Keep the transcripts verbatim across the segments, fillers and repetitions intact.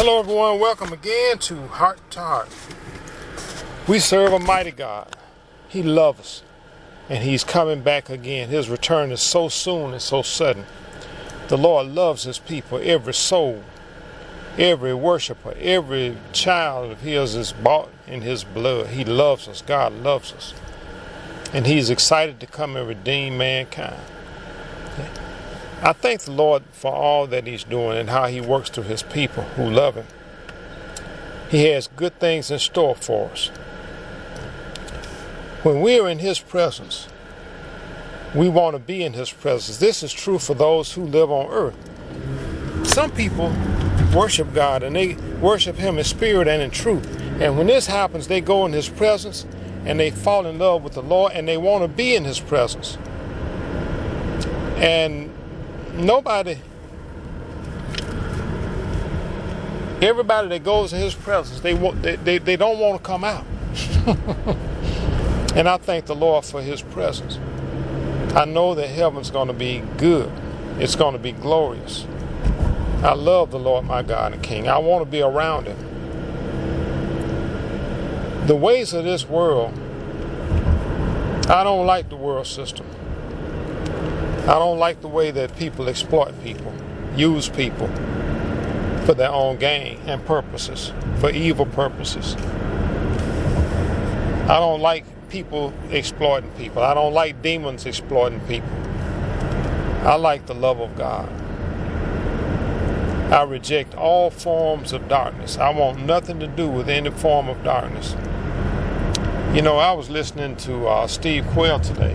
Hello everyone, welcome again to Heart to Heart. We serve a mighty God. He loves us and He's coming back again. His return is so soon and so sudden. The Lord loves His people, every soul, every worshiper, every child of His is bought in His blood. He loves us. God loves us. And He's excited to come and redeem mankind. I thank the Lord for all that He's doing and how He works through His people who love Him. He has good things in store for us. When we are in His presence, we want to be in His presence. This is true for those who live on earth. Some people worship God and they worship Him in spirit and in truth. And when this happens, they go in His presence and they fall in love with the Lord and they want to be in His presence. And Nobody, everybody that goes in His presence, they want, they, they, they don't want to come out. And I thank the Lord for His presence. I know that heaven's going to be good. It's going to be glorious. I love the Lord my God and King. I want to be around Him. The ways of this world, I don't like the world system. I don't like the way that people exploit people, use people for their own gain and purposes, for evil purposes. I don't like people exploiting people. I don't like demons exploiting people. I like the love of God. I reject all forms of darkness. I want nothing to do with any form of darkness. You know, I was listening to uh, Steve Quayle today.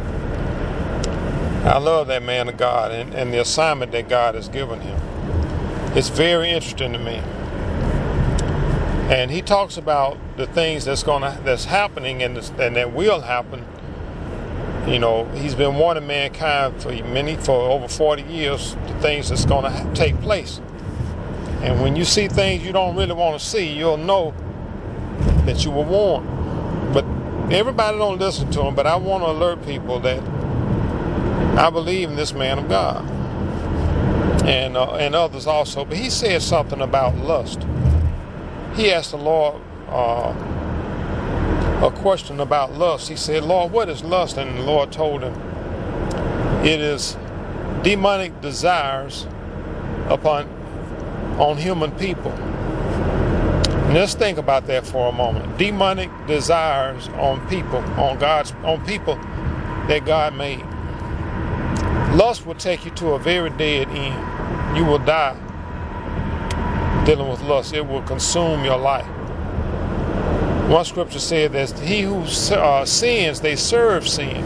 I love that man of God and, and the assignment that God has given him. It's very interesting to me. And he talks about the things that's gonna that's happening and, this, and that will happen. You know, he's been warning mankind for many for over forty years the things that's gonna ha- take place. And when you see things you don't really want to see, you'll know that you were warned. But everybody don't listen to him. But I want to alert people that I believe in this man of God, and uh, and others also. But he said something about lust. He asked the Lord uh, a question about lust. He said, "Lord, what is lust?" And the Lord told him, "It is demonic desires upon on human people." And let's think about that for a moment. Demonic desires on people, on God's, on people that God made. Lust will take you to a very dead end. You will die dealing with lust. It will consume your life. One scripture said that he who uh, sins, they serve sin.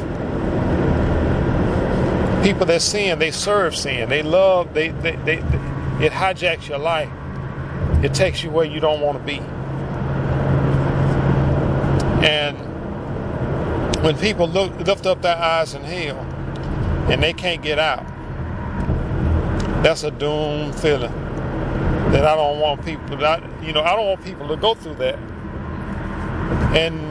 People that sin, they serve sin. They love, they, they, they, they it hijacks your life. It takes you where you don't want to be. And when people look, lift up their eyes in hell, and they can't get out, that's a doomed feeling that I don't want people to, you know, I don't want people to go through that. And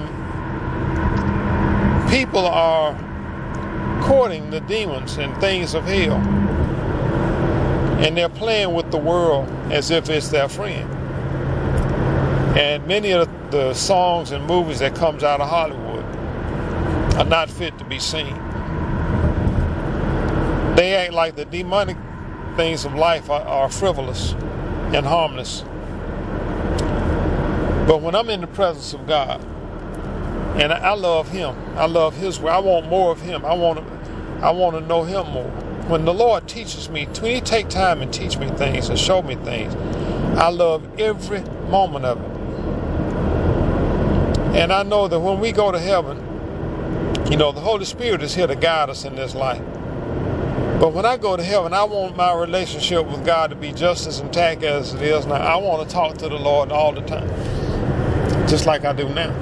people are courting the demons and things of hell. And they're playing with the world as if it's their friend. And many of the songs and movies that comes out of Hollywood are not fit to be seen. They act like the demonic things of life are, are frivolous and harmless. But when I'm in the presence of God, and I, I love Him, I love His way, I want more of Him. I want to, I want to know Him more. When the Lord teaches me, when He take time and teach me things and show me things, I love every moment of it. And I know that when we go to heaven, you know, the Holy Spirit is here to guide us in this life. But when I go to heaven, I want my relationship with God to be just as intact as it is now. I want to talk to the Lord all the time, just like I do now.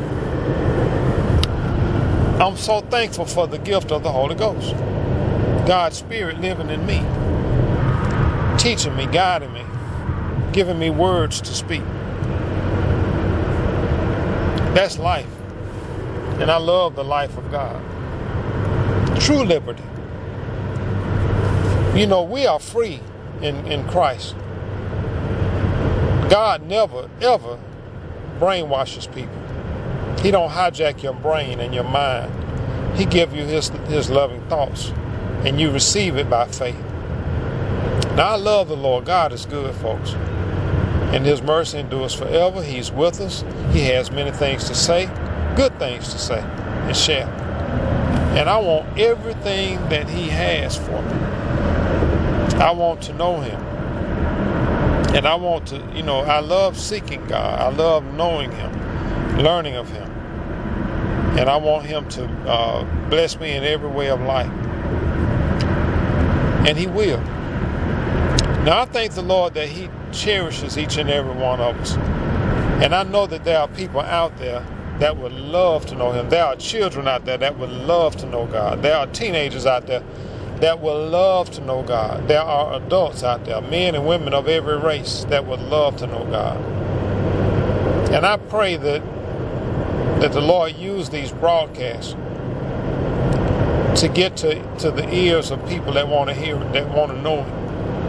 I'm so thankful for the gift of the Holy Ghost. God's Spirit living in me, teaching me, guiding me, giving me words to speak. That's life. And I love the life of God. True liberty. You know, we are free in, in Christ. God never, ever brainwashes people. He don't hijack your brain and your mind. He gives you his, his loving thoughts, and you receive it by faith. Now, I love the Lord. God is good, folks. And his mercy endures forever. He's with us. He has many things to say, good things to say and share. And I want everything that he has for me. I want to know him. And I want to, you know, I love seeking God. I love knowing him, learning of him. And I want him to uh, bless me in every way of life. And he will. Now, I thank the Lord that he cherishes each and every one of us. And I know that there are people out there that would love to know him. There are children out there that would love to know God. There are teenagers out there that would love to know God. There are adults out there, men and women of every race, that would love to know God. And I pray that that the Lord use these broadcasts to get to, to the ears of people that want to hear it, that want to know him.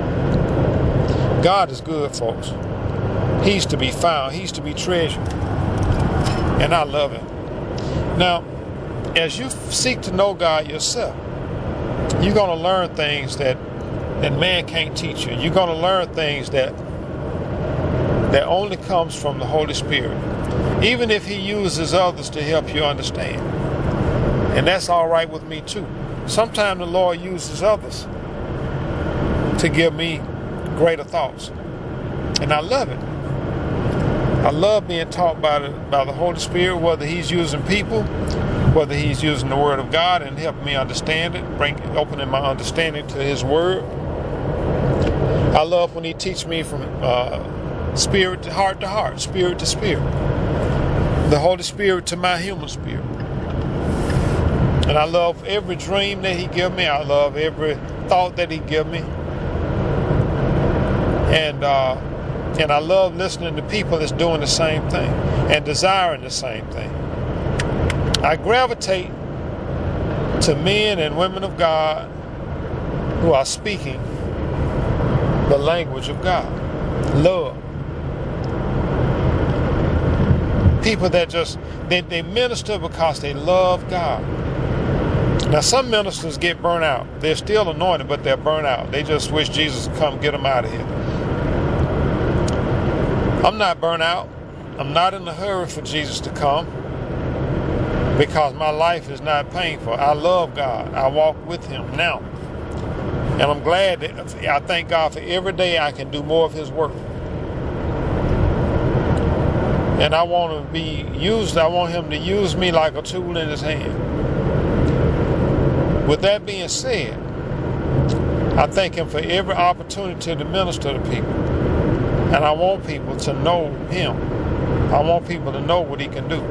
God is good, folks. He's to be found. He's to be treasured. And I love him. Now, as you seek to know God yourself, you're going to learn things that, that man can't teach you. You're going to learn things that, that only comes from the Holy Spirit, even if he uses others to help you understand. And that's all right with me too. Sometimes the Lord uses others to give me greater thoughts. And I love it. I love being taught by the, by the Holy Spirit, whether he's using people, whether he's using the Word of God and helping me understand it, bring, opening my understanding to his Word. I love when he teaches me from uh, spirit to heart to heart, spirit to spirit, the Holy Spirit to my human spirit. And I love every dream that he gives me. I love every thought that he gives me. And uh, and I love listening to people that's doing the same thing and desiring the same thing. I gravitate to men and women of God who are speaking the language of God, love. People that just, they, they minister because they love God. Now, some ministers get burnt out. They're still anointed, but they're burnt out. They just wish Jesus would come get them out of here. I'm not burnt out. I'm not in a hurry for Jesus to come because my life is not painful. I love God. I walk with him now. And I'm glad that I thank God for every day I can do more of his work. And I want to be used. I want him to use me like a tool in his hand. With that being said, I thank him for every opportunity to minister to people. And I want people to know him. I want people to know what he can do.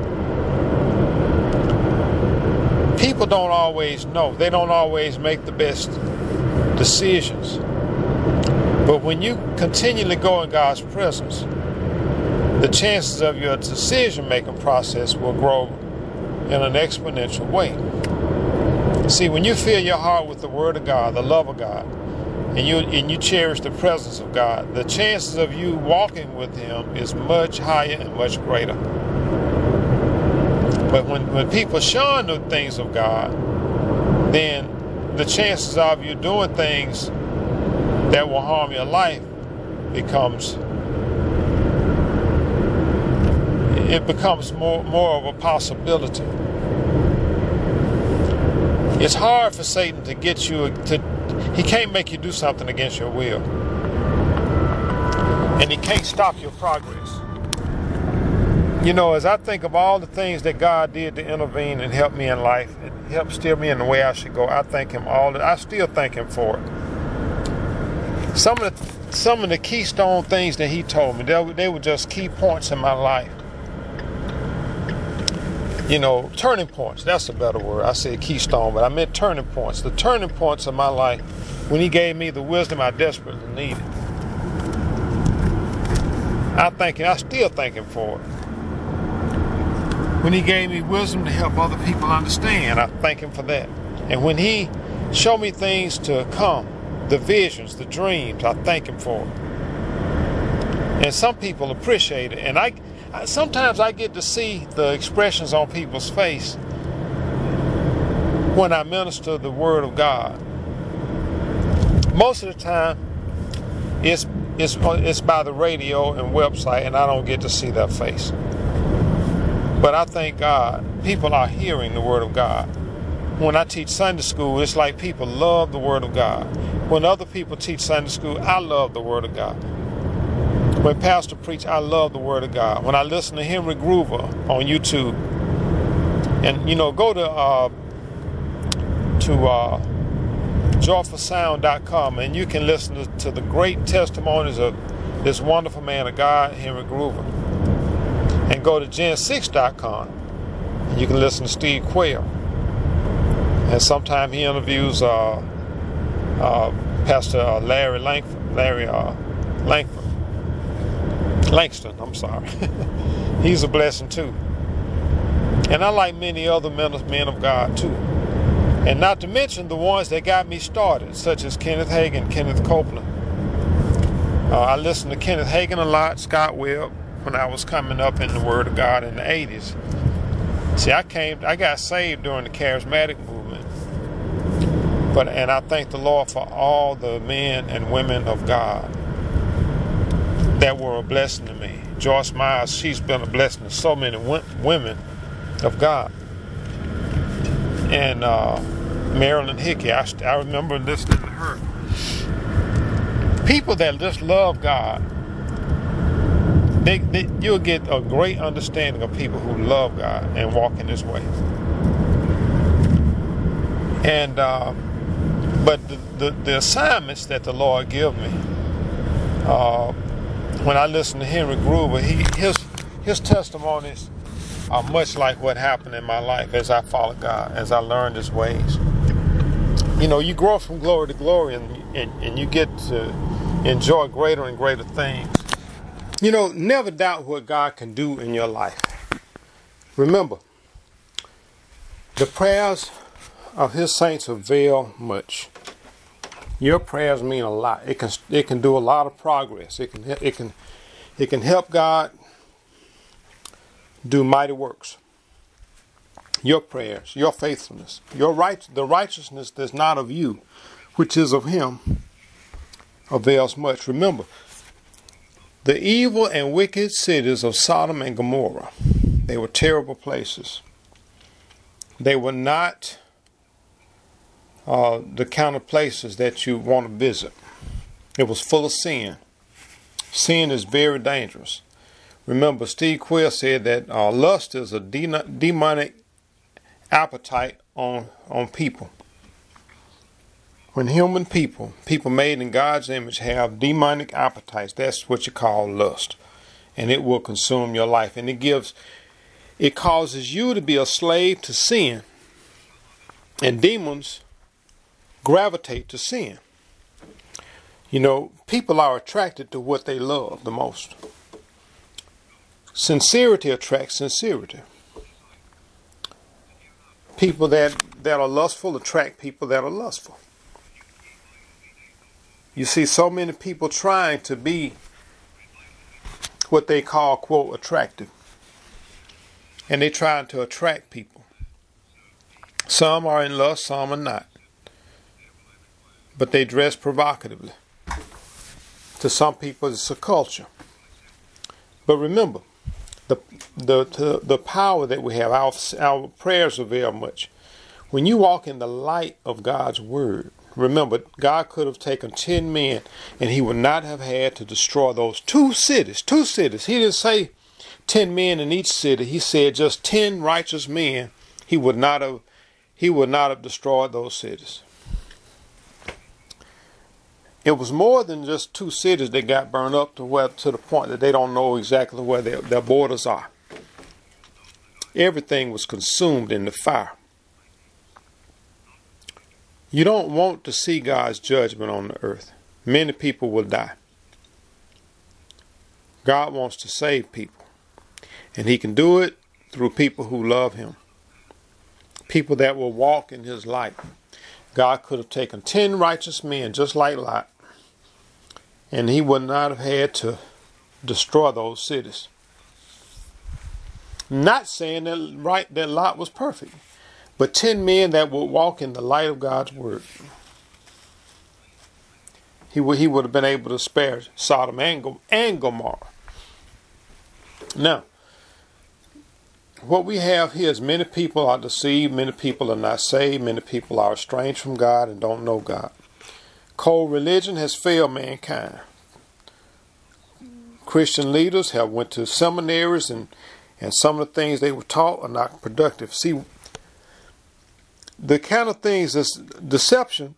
People don't always know. They don't always make the best decisions. But when you continually go in God's presence, the chances of your decision-making process will grow in an exponential way. See, when you fill your heart with the Word of God, the love of God, and you and you cherish the presence of God, the chances of you walking with him is much higher and much greater. But when, when people shun the things of God, then the chances of you doing things that will harm your life becomes it becomes more, more of a possibility. It's hard for Satan to get you to, he can't make you do something against your will. And he can't stop your progress. You know, as I think of all the things that God did to intervene and help me in life, and help steer me in the way I should go, I thank him all the, I still thank him for it. Some of the, some of the keystone things that he told me, they, they were just key points in my life. You know, turning points, that's a better word. I said keystone, but I meant turning points. The turning points of my life when he gave me the wisdom I desperately needed. I thank him, I still thank him for it. When he gave me wisdom to help other people understand, I thank him for that. And when he showed me things to come, the visions, the dreams, I thank him for it. And some people appreciate it. And I, I sometimes I get to see the expressions on people's face when I minister the Word of God. Most of the time, it's it's it's by the radio and website, and I don't get to see their face. But I thank God, people are hearing the Word of God. When I teach Sunday school, it's like people love the Word of God. When other people teach Sunday school, I love the Word of God. When Pastor preach, I love the Word of God. When I listen to Henry Groover on YouTube, and you know, go to uh, to uh, joyful sound dot com, and you can listen to, to the great testimonies of this wonderful man of God, Henry Groover. And go to gen six dot com, and you can listen to Steve Quayle. And sometimes he interviews uh, uh, Pastor uh, Larry Langford, Larry uh, Langford, Langston. I'm sorry. He's a blessing too. And I like many other men of, men of God too. And not to mention the ones that got me started, such as Kenneth Hagin, Kenneth Copeland. Uh, I listened to Kenneth Hagin a lot, Scott Webb, when I was coming up in the Word of God in the eighties. See, I came, I got saved during the charismatic movement. But, and I thank the Lord for all the men and women of God that were a blessing to me. Joyce Myers, she's been a blessing to so many women of God. And uh, Marilyn Hickey, I, I remember listening to her. People that just love God, they, they, you'll get a great understanding of people who love God and walk in His way. And uh, but the, the, the assignments that the Lord give me, uh, when I listen to Henry Groover, he, his his testimonies are much like what happened in my life as I followed God, as I learned His ways. You know, you grow from glory to glory, and, and, and you get to enjoy greater and greater things. You know, never doubt what God can do in your life. Remember, the prayers of His saints avail much. Your prayers mean a lot. It can it can do a lot of progress. It can it can it can help God do mighty works. Your prayers, your faithfulness, your right, the righteousness that's not of you, which is of Him, avails much. Remember, the evil and wicked cities of Sodom and Gomorrah, they were terrible places. They were not uh, the kind of places that you want to visit. It was full of sin. Sin is very dangerous. Remember, Steve Quayle said that uh, lust is a de- demonic appetite on, on people. When human people, people made in God's image, have demonic appetites, that's what you call lust. And it will consume your life. And it gives, it causes you to be a slave to sin. And demons gravitate to sin. You know, people are attracted to what they love the most. Sincerity attracts sincerity. People that, that are lustful attract people that are lustful. You see so many people trying to be what they call, quote, attractive. And they're trying to attract people. Some are in lust, some are not. But they dress provocatively. To some people, it's a culture. But remember, the the the, the power that we have, our, our prayers avail much. When you walk in the light of God's Word, remember, God could have taken ten men and He would not have had to destroy those two cities. Two cities. He didn't say ten men in each city. He said just ten righteous men. He would not have, he would not have destroyed those cities. It was more than just two cities that got burned up to where to the point that they don't know exactly where their, their borders are. Everything was consumed in the fire. You don't want to see God's judgment on the earth. Many people will die. God wants to save people. And He can do it through people who love Him. People that will walk in His light. God could have taken ten righteous men just like Lot. And He would not have had to destroy those cities. Not saying that right that Lot was perfect, but ten men that would walk in the light of God's word. He would he would have been able to spare Sodom and, and Gomorrah. Now, what we have here is many people are deceived, many people are not saved, many people are estranged from God and don't know God. Cold religion has failed mankind. Christian leaders have went to seminaries and, and some of the things they were taught are not productive. See, the kind of things that's deception,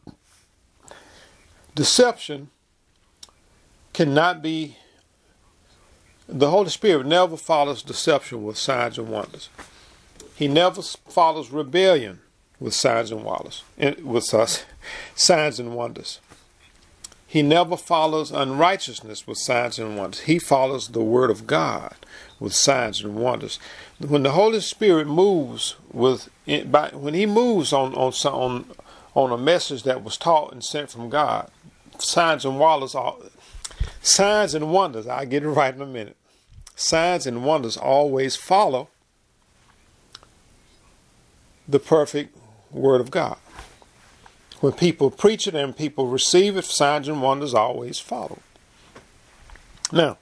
deception cannot be, the Holy Spirit never follows deception with signs and wonders. He never follows rebellion with signs and wonders. With uh, signs and wonders. He never follows unrighteousness with signs and wonders. He follows the Word of God with signs and wonders. When the Holy Spirit moves with, by, when He moves on on on on a message that was taught and sent from God, signs and wonders are signs and wonders. I'll get it right in a minute. Signs and wonders always follow the perfect Word of God. When people preach it and people receive it, signs and wonders always follow. Now,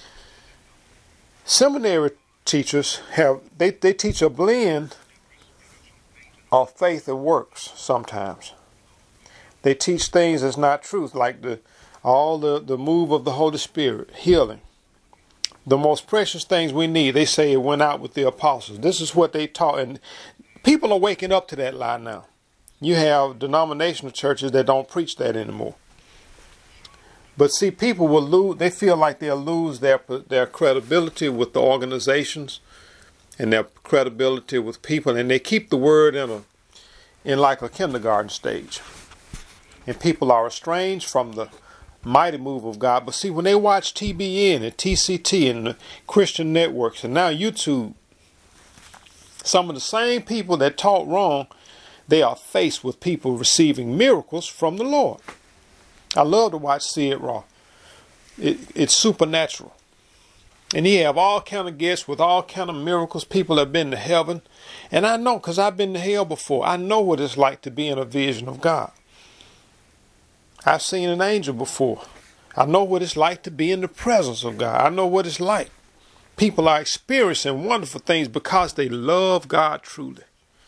seminary teachers have, they, they teach a blend of faith and works sometimes. They teach things that's not truth, like the all the, the move of the Holy Spirit, healing. The most precious things we need, they say it went out with the apostles. This is what they taught, and people are waking up to that lie now. You have denominational churches that don't preach that anymore. But see, people will lose, they feel like they'll lose their their credibility with the organizations and their credibility with people, and they keep the word in a in like a kindergarten stage. And people are estranged from the mighty move of God. But see, when they watch T B N and T C T and the Christian networks and now YouTube, some of the same people that taught wrong, they are faced with people receiving miracles from the Lord. I love to watch Sid Roth. It, it's supernatural. And he have all kind of guests with all kind of miracles. People have been to heaven. And I know, because I've been to hell before. I know what it's like to be in a vision of God. I've seen an angel before. I know what it's like to be in the presence of God. I know what it's like. People are experiencing wonderful things because they love God truly.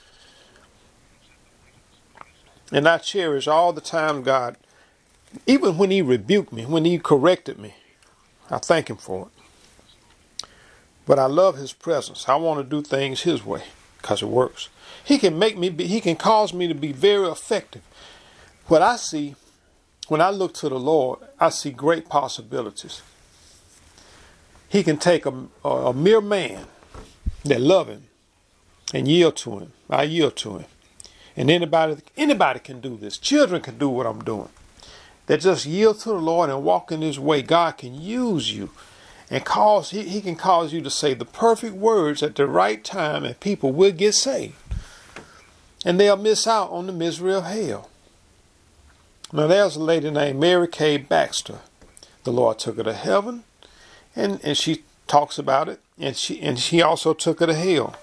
And I cherish all the time God, even when He rebuked me, when He corrected me, I thank Him for it. But I love His presence. I want to do things His way because it works. He can make me be, He can cause me to be very effective. What I see, when I look to the Lord, I see great possibilities. He can take a, a, a mere man that love Him and yield to Him. I yield to Him. And anybody, anybody can do this. Children can do what I'm doing. They just yield to the Lord and walk in His way. God can use you and cause, he, he can cause you to say the perfect words at the right time, and people will get saved. And they'll miss out on the misery of hell. Now there's a lady named Mary Kay Baxter. The Lord took her to heaven, and, and she talks about it, and she and she also took her to hell.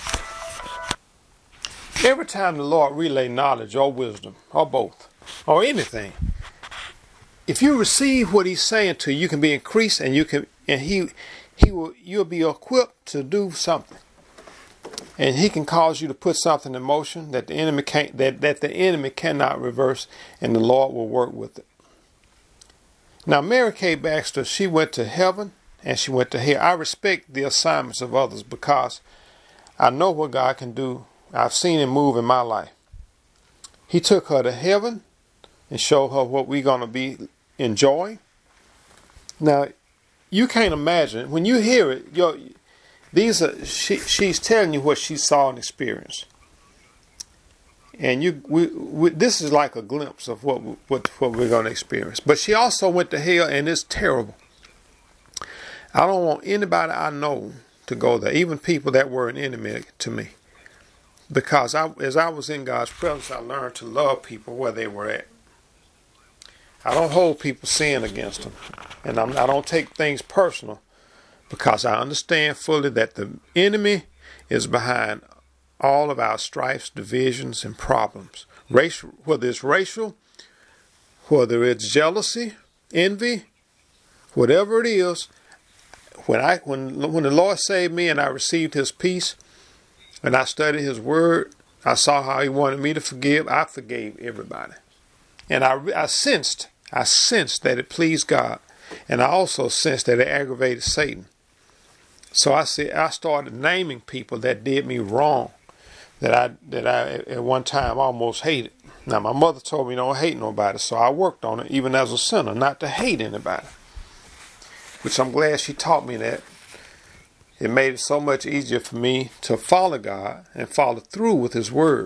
Every time the Lord relay knowledge or wisdom, or both, or anything, if you receive what He's saying to you, you can be increased, and you can, and He, He will, you'll be equipped to do something, and He can cause you to put something in motion that the enemy can't, that that the enemy cannot reverse, and the Lord will work with it. Now, Mary Kay Baxter, she went to heaven and she went to hell. I respect the assignments of others because I know what God can do. I've seen Him move in my life. He took her to heaven and showed her what we're going to be enjoying. Now, you can't imagine. When you hear it, you're, these are, she, she's telling you what she saw and experienced. And you, we, we, this is like a glimpse of what, what, what we're going to experience. But she also went to hell, and it's terrible. I don't want anybody I know to go there, even people that were an enemy to me. Because I, as I was in God's presence, I learned to love people where they were at. I don't hold people's sin against them. And I'm, I don't take things personal, because I understand fully that the enemy is behind all of our strifes, divisions, and problems. Racial, whether it's racial, whether it's jealousy, envy, whatever it is. When I when when the Lord saved me and I received His peace, and I studied His Word, I saw how He wanted me to forgive. I forgave everybody, and I I sensed I sensed that it pleased God, and I also sensed that it aggravated Satan. So I said I started naming people that did me wrong, that I that I at one time almost hated. Now my mother told me don't hate nobody, so I worked on it even as a sinner, not to hate anybody. Which I'm glad she taught me that. It made it so much easier for me to follow God and follow through with His Word.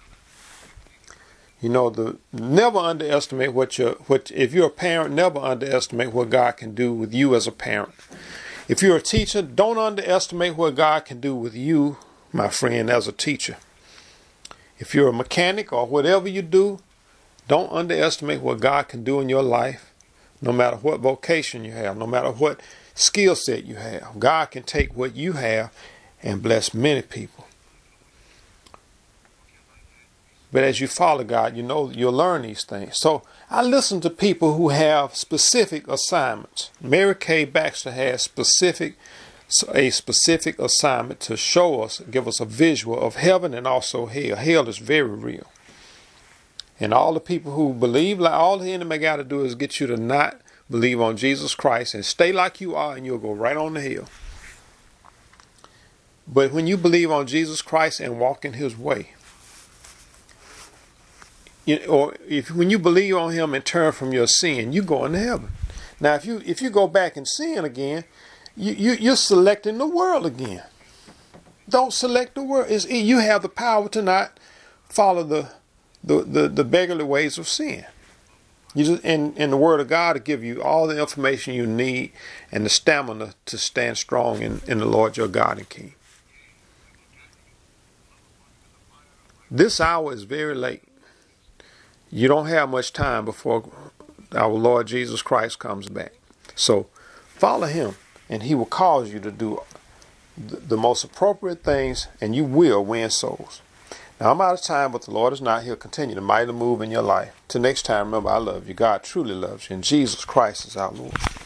You know, the never underestimate what your what if you're a parent, never underestimate what God can do with you as a parent. If you're a teacher, don't underestimate what God can do with you, my friend, as a teacher. If you're a mechanic or whatever you do, don't underestimate what God can do in your life. No matter what vocation you have, no matter what skill set you have, God can take what you have and bless many people. But as you follow God, you know you'll learn these things. So I listen to people who have specific assignments. Mary Kay Baxter has specific, a specific assignment to show us, give us a visual of heaven and also hell. Hell is very real. And all the people who believe, like all the enemy got to do is get you to not believe on Jesus Christ and stay like you are, and you'll go right on the hill. But when you believe on Jesus Christ and walk in His way, you, or if when you believe on Him and turn from your sin, you go into heaven. Now, if you if you go back and sin again, you, you you're selecting the world again. Don't select the world. It's, you have the power to not follow the The, the, the beggarly ways of sin. You just, and, and the Word of God to give you all the information you need and the stamina to stand strong in, in the Lord your God and King. This hour is very late. You don't have much time before our Lord Jesus Christ comes back. So follow Him, and He will cause you to do the, the most appropriate things, and you will win souls. Now, I'm out of time, but the Lord is not. He'll continue to mightily move in your life. Till next time, remember, I love you. God truly loves you, and Jesus Christ is our Lord.